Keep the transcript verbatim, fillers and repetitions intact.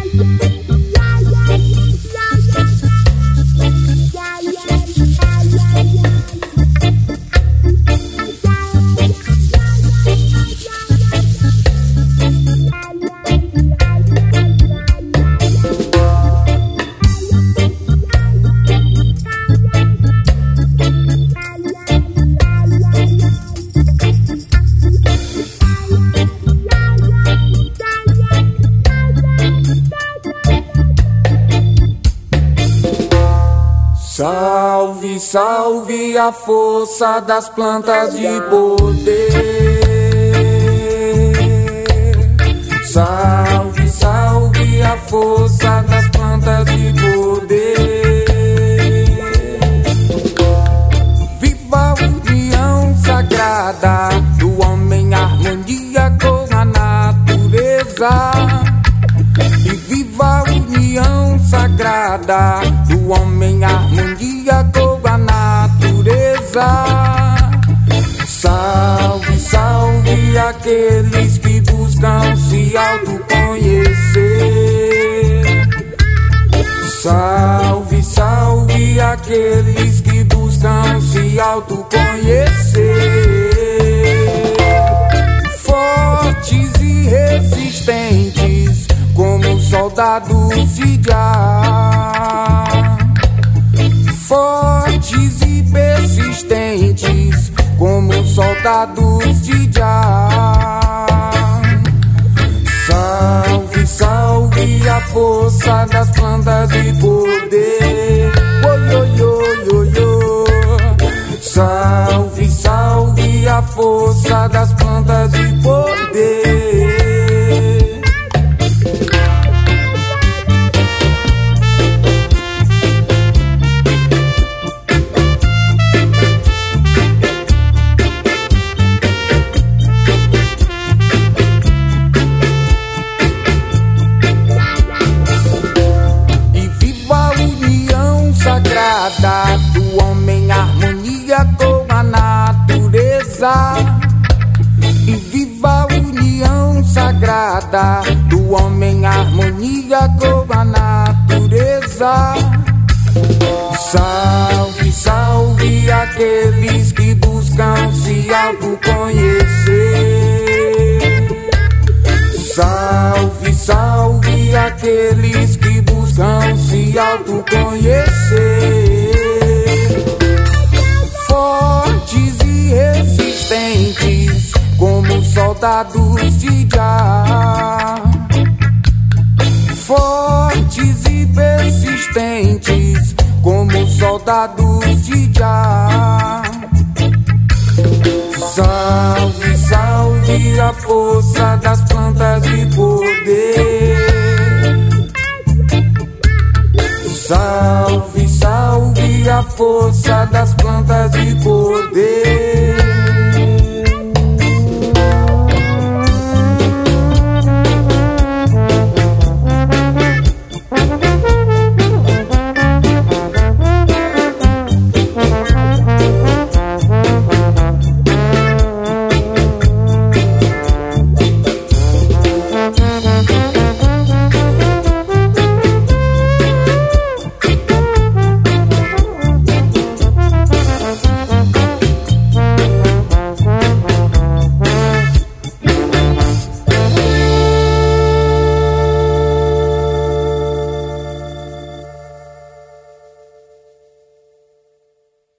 Salve, salve a força das plantas de poder. Salve, salve a força das plantas de poder. Viva a união sagrada do homem, harmonia com a natureza. E viva a união sagrada do homem, harmonia com a natureza. Salve, salve aqueles que buscam se autoconhecer. Salve, salve aqueles que buscam se autoconhecer. Fortes e resistentes como soldados de Jah. Fortes e persistentes como soldados de Jah. Salve, salve a força das plantas de poder. Oi, oi, oi, oi, oi. Salve, salve a força das plantas de poder. Do homem, harmonia com a natureza. E viva a união sagrada do homem, harmonia com a natureza. Salve, salve aqueles que buscam se autoconhecer. Salve, salve aqueles que buscam se autoconhecer. Fortes e resistentes como soldados de Jah. Fortes e persistentes como soldados de Jah. Salve, salve a força das plantas de poder. Salve, salve a força das plantas de poder.